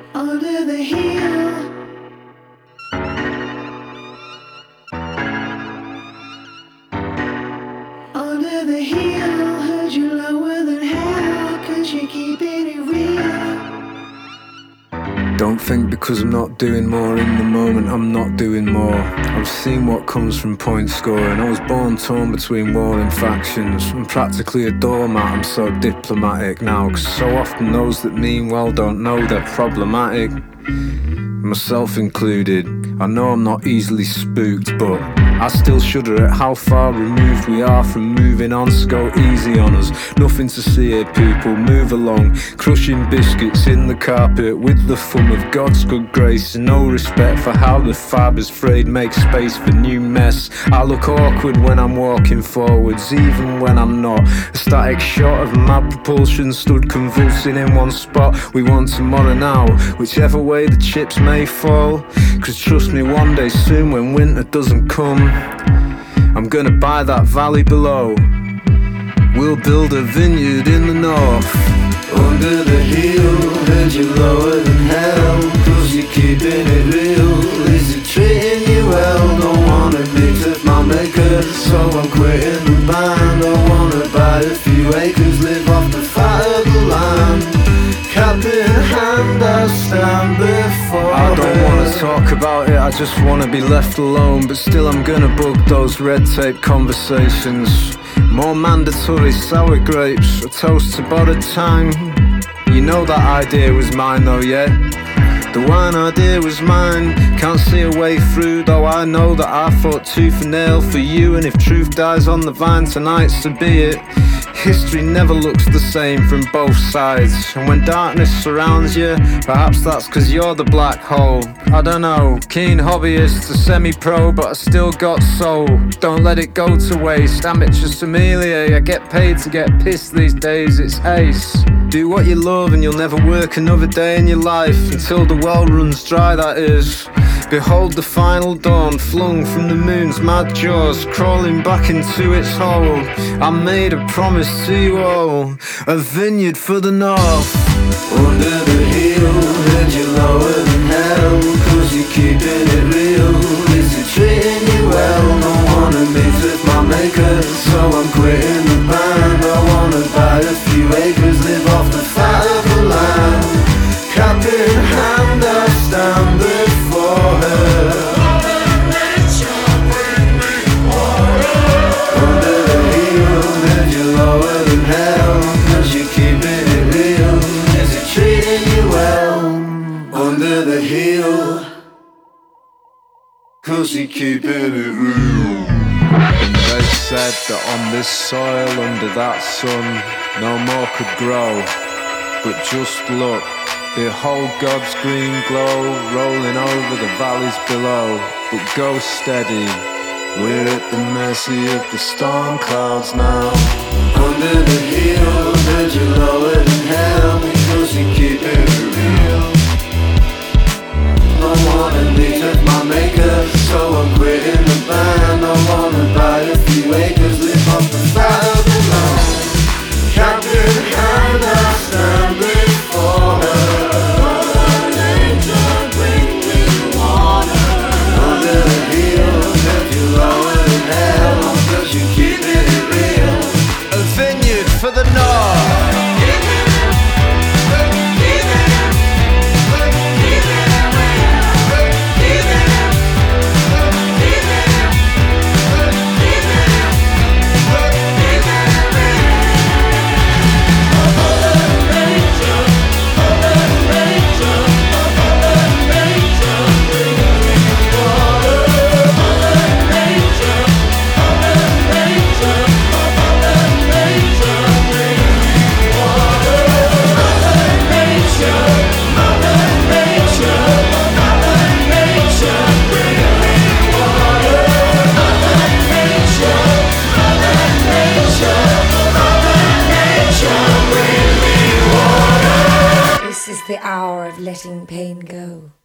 Under the hill, under the hill, heard you lower than hell, 'cause you're keeping it real. Don't think because I'm not doing more in the moment, I'm not doing more. I've seen what comes from point scoring. I was born torn between warring factions. I'm practically a doormat, I'm so diplomatic now, 'cause so often those that mean well don't know they're problematic, myself included. I know I'm not easily spooked, but I still shudder at how far removed we are from moving on, so go easy on us. Nothing to see here, people, move along. Crushing biscuits in the carpet with the thumb of God's good grace, and no respect for how the fibres frayed make space for new mess. I look awkward when I'm walking forwards, even when I'm not. A static shot of mad propulsion stood convulsing in one spot. We want tomorrow now, whichever way the chips may fall. 'Cause trust me, one day soon when winter doesn't come, I'm gonna buy that valley below. We'll build a vineyard in the north. Under the hill, heard you lower than hell, 'cause you're keeping it real. Is it treating you well? Don't wanna mix with my maker, so I'm quitting the band. I wanna buy a few acres, live off the fat of the land. Cap in hand, I stand before. I don't wanna talk about it, I just wanna be left alone. But still I'm gonna bug those red tape conversations. More mandatory sour grapes, a toast to borrowed time. You know that idea was mine though, yeah? The wine idea was mine. Can't see a way through, though I know that I fought tooth and nail for you. And if truth dies on the vine tonight, so be it. History never looks the same from both sides, and when darkness surrounds you, perhaps that's 'cause you're the black hole. I don't know, keen hobbyist to semi-pro, but I still got soul. Don't let it go to waste, amateur sommelier. I get paid to get pissed these days, it's ace. Do what you love and you'll never work another day in your life, until the well runs dry, that is. Behold the final dawn, flung from the moon's mad jaws, crawling back into its hole. I made a promise to you all, a vineyard for the north. Under the hill, heard you lower than hell, 'cause you're keeping it real. Is it treating you well? Don't wanna mix with my maker, so I'm quitting the band. I wanna buy a few acres, live off the fat of the land. Cap in hand, I stand before her. Under the hill, heard you lower than hell, 'cause you're keeping it real. Is it treating you well? Under the hill, 'cause you're keeping it real. They said that on this soil, under that sun, no more could grow. But just look, behold God's green glow, rolling over the valleys below. But go steady, we're at the mercy of the storm clouds now. Under the hill, heard you lower than hell, because you keep it real. I wanna meet with my maker, so I'm quitting the band. I wanna buy a few acres, live off the fat of the land. Cap in hand, I stand before her. Under the hill, heard you lower than hell, because you keep it real. A vineyard for the north. This is the hour of letting pain go.